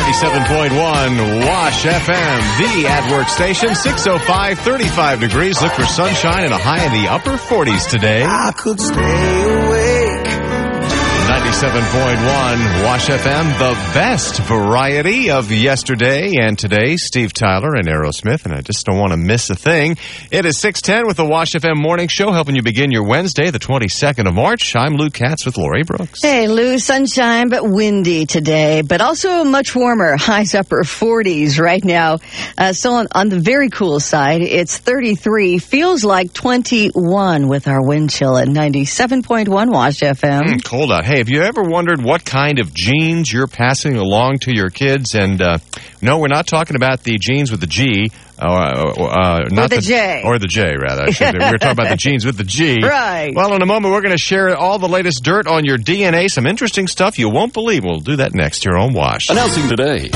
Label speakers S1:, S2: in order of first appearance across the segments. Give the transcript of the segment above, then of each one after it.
S1: 97.1 Wash FM, the at-work station, 6:05, 35 degrees. Look for sunshine and a high in the upper 40s today.
S2: I could stay awake.
S1: 97.1 Wash FM, the best variety of yesterday and today. Steve Tyler and Aerosmith, and I just don't want to miss a thing. It is 6:10 with the Wash FM Morning Show, helping you begin your Wednesday, the 22nd of March. I'm Lou Katz with Lori Brooks.
S3: Hey, Lou, sunshine but windy today, but also much warmer. Highs upper 40s right now. So on the very cool side, it's 33. Feels like 21 with our wind chill at 97.1 Wash FM.
S1: Cold out. Hey, have you ever wondered what kind of genes you're passing along to your kids? And no, we're not talking about the genes with the G. Not
S3: the J.
S1: Or the J, rather. We're talking about the genes with the G.
S3: Right.
S1: Well, in a moment, we're going to share all the latest dirt on your DNA. Some interesting stuff you won't believe. We'll do that next here on Wash.
S4: Announcing today.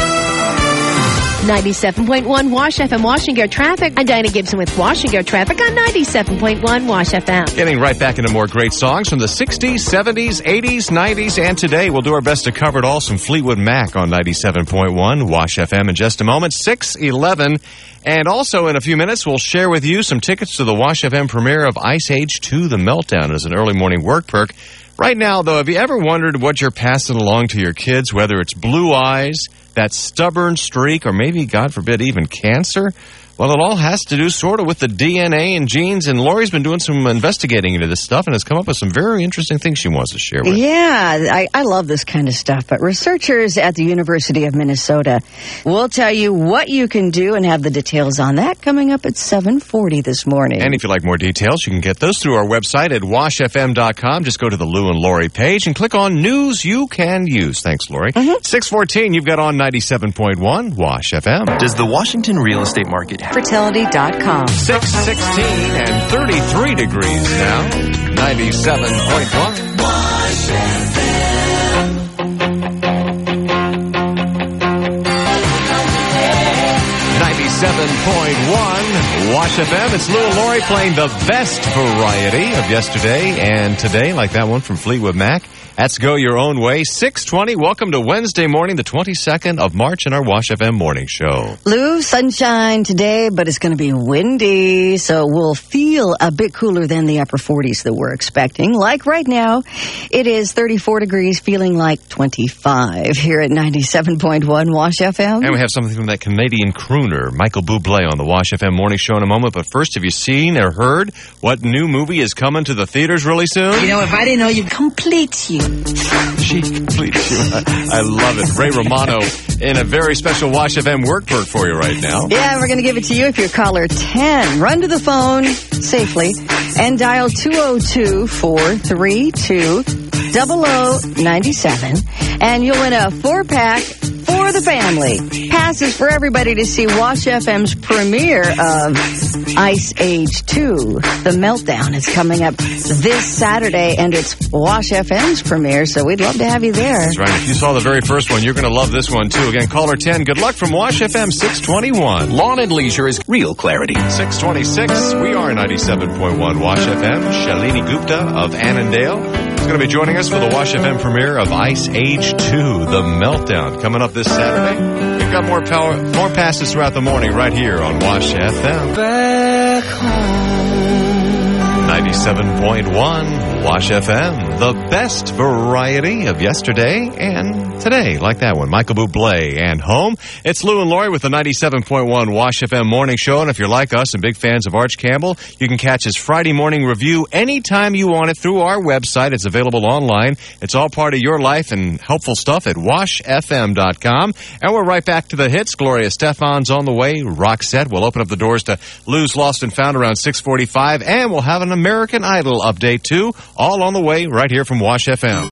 S5: 97.1 Wash FM Washington Traffic. I'm Diana Gibson with Washington Traffic on 97.1 Wash FM.
S1: Getting right back into more great songs from the 60s, 70s, 80s, 90s, and today. We'll do our best to cover it all. Some Fleetwood Mac on 97.1 Wash FM in just a moment. 6:11. And also in a few minutes, we'll share with you some tickets to the Wash FM premiere of Ice Age 2, The Meltdown, as an early morning work perk. Right now, though, have you ever wondered what you're passing along to your kids, whether it's blue eyes, that stubborn streak, or maybe, God forbid, even cancer? Well, it all has to do sort of with the DNA and genes, and Lori's been doing some investigating into this stuff and has come up with some very interesting things she wants to share with.
S3: Yeah, I love this kind of stuff, but researchers at the University of Minnesota will tell you what you can do and have the details on that coming up at 7:40 this morning.
S1: And if you'd like more details, you can get those through our website at washfm.com. Just go to the Lou and Lori page and click on News You Can Use. Thanks, Lori. 6:14, you've got on 97.1 Wash FM.
S4: Does the Washington real estate market
S3: Fertility.com.
S1: 6:16 and 33 degrees now. 97.1. Wash FM. 97.1 Wash FM. It's Lou and Lori playing the best variety of yesterday and today, like that one from Fleetwood Mac. That's Go Your Own Way. 6:20. Welcome to Wednesday morning, the 22nd of March in our Wash FM morning show.
S3: Lou, sunshine today, but it's going to be windy, so we'll feel a bit cooler than the upper 40s that we're expecting. Like right now, it is 34 degrees, feeling like 25 here at 97.1 Wash FM.
S1: And we have something from that Canadian crooner, Michael Bublé, on the Wash FM morning show in a moment. But first, have you seen or heard what new movie is coming to the theaters really soon?
S2: You know, if I didn't know you, complete you.
S1: She completes you. I love it. Ray Romano in a very special Wash FM work perk for you right now.
S3: Yeah, we're going to give it to you if you're caller 10. Run to the phone safely and dial 202-432-0097. And you'll win a 4-pack for the family. Passes for everybody to see Wash FM's premiere of Ice Age 2. The Meltdown is coming up this Saturday, and it's Wash FM's premiere, so we'd love to have you there.
S1: That's right. If you saw the very first one, you're going to love this one, too. Again, caller 10. Good luck from Wash FM 621.
S4: Lawn and Leisure is real clarity.
S1: 626. We are 97.1 Wash FM. Shalini Gupta of Annandale is going to be joining us for the Wash FM premiere of Ice Age 2, The Meltdown, coming up this Saturday. We've got more passes throughout the morning right here on Wash FM.
S2: Back home.
S1: 97.1 Wash FM, the best variety of yesterday and today, like that one. Michael Bublé and Home. It's Lou and Lori with the 97.1 Wash FM morning show. And if you're like us and big fans of Arch Campbell, you can catch his Friday morning review anytime you want it through our website. It's available online. It's all part of your life and helpful stuff at washfm.com. And we're right back to the hits. Gloria Stefan's on the way. Roxette. We'll open up the doors to Lou's Lost and Found around 6:45. And we'll have an American Idol update, too. All on the way right here from Wash FM.